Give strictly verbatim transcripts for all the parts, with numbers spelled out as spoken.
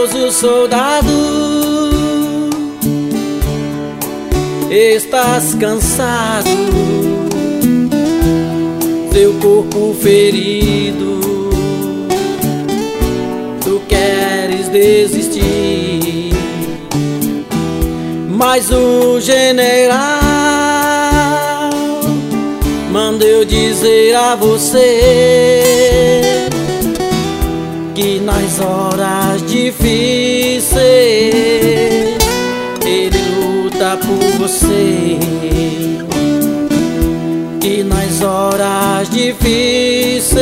Corajoso soldado, estás cansado, teu corpo ferido, tu queres desistir, mas o general manda eu dizer a você que nas horas difíceis Ele luta por você, que nas horas difíceis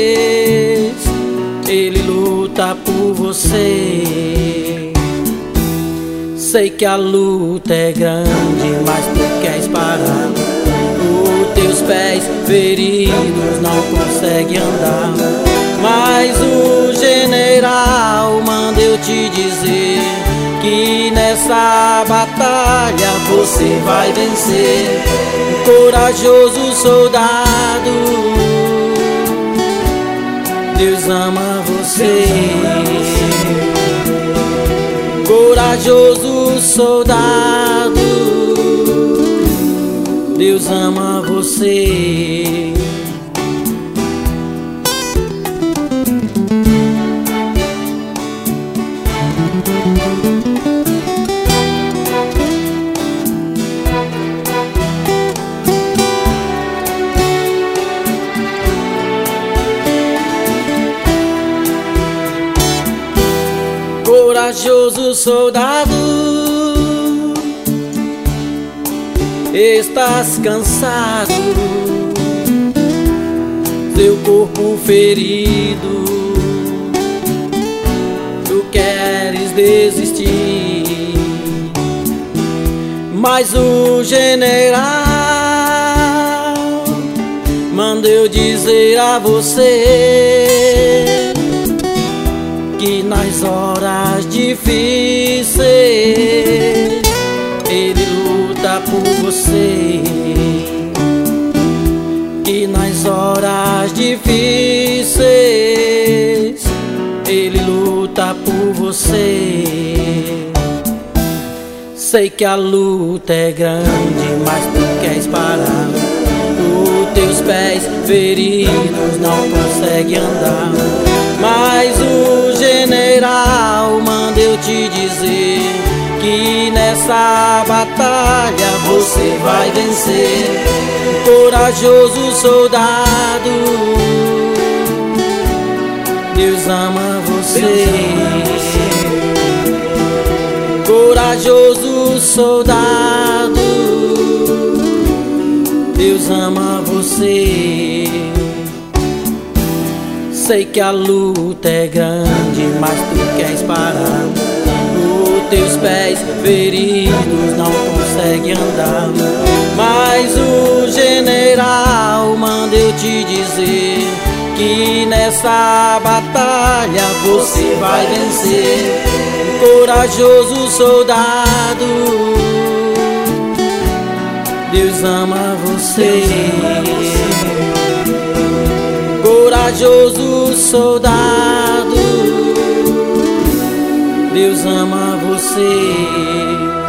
Ele luta por você. Sei que a luta é grande, mas tu queres parar. Os teus pés feridos não conseguem andar, mas o general manda eu te dizer que nessa batalha você vai vencer. Corajoso soldado, Deus ama você. Corajoso soldado, Deus ama você. Corajoso soldado, estás cansado, teu corpo ferido, tu queres desistir, mas o general manda eu dizer a você que nas horas difíceis Ele luta por você, que nas horas difíceis Ele luta por você. Sei que a luta é grande, mas tu queres parar. Os teus pés feridos não conseguem andar, mas o general manda eu te dizer que nessa batalha você vai vencer. Corajoso soldado, Deus ama você. Corajoso soldado, Deus ama você. Sei que a luta é grande, mas tu queres parar. Os teus pés feridos não conseguem andar, mas o general manda eu te dizer que nessa batalha você vai vencer. Corajoso soldado, Deus ama você. Corajoso soldado, Deus ama você.